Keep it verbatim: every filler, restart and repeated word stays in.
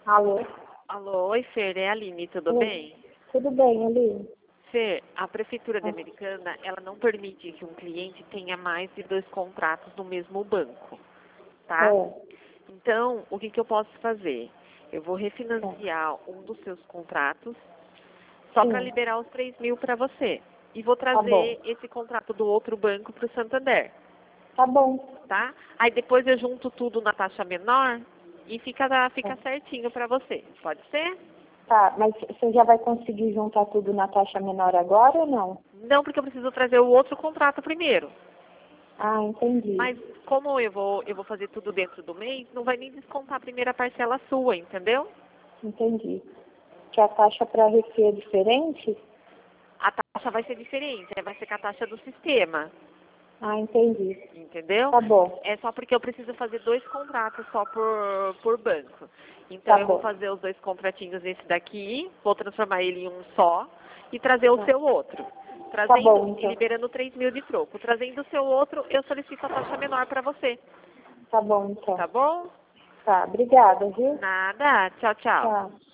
Alô? Alô, oi Fer, é a Aline, tudo Oi. bem? Tudo bem, Aline? Fer, a Prefeitura de Ah. Americana, ela não permite que um cliente tenha mais de dois contratos no mesmo banco, tá? É. Então, o que, que eu posso fazer? Eu vou refinanciar um dos seus contratos só para Sim. liberar os três mil para você. E vou Tá bom. trazer esse contrato do outro banco para o Santander, Tá bom. tá? Aí depois eu junto tudo na taxa menor e fica, fica Tá. certinho para você. Pode ser? Tá, mas você já vai conseguir juntar tudo na taxa menor agora ou não? Não, porque eu preciso trazer o outro contrato primeiro. Ah, entendi. Mas como eu vou, eu vou fazer tudo dentro do mês, não vai nem descontar a primeira parcela sua, entendeu? Entendi. Que a taxa para refri é diferente? A taxa vai ser diferente, aí vai ser com a taxa do sistema, Ah, entendi. entendeu? Tá bom. É só porque eu preciso fazer dois contratos só por, por banco. Então Tá eu vou bom. fazer os dois contratinhos esse daqui, vou transformar ele em um só e trazer o Tá, seu outro. tá Trazendo bom, e então. liberando três mil de troco. Trazendo o seu outro, eu solicito a taxa menor para você. Tá bom, então. Tá bom? Tá, obrigada, viu? Nada. Tchau, tchau. Tchau.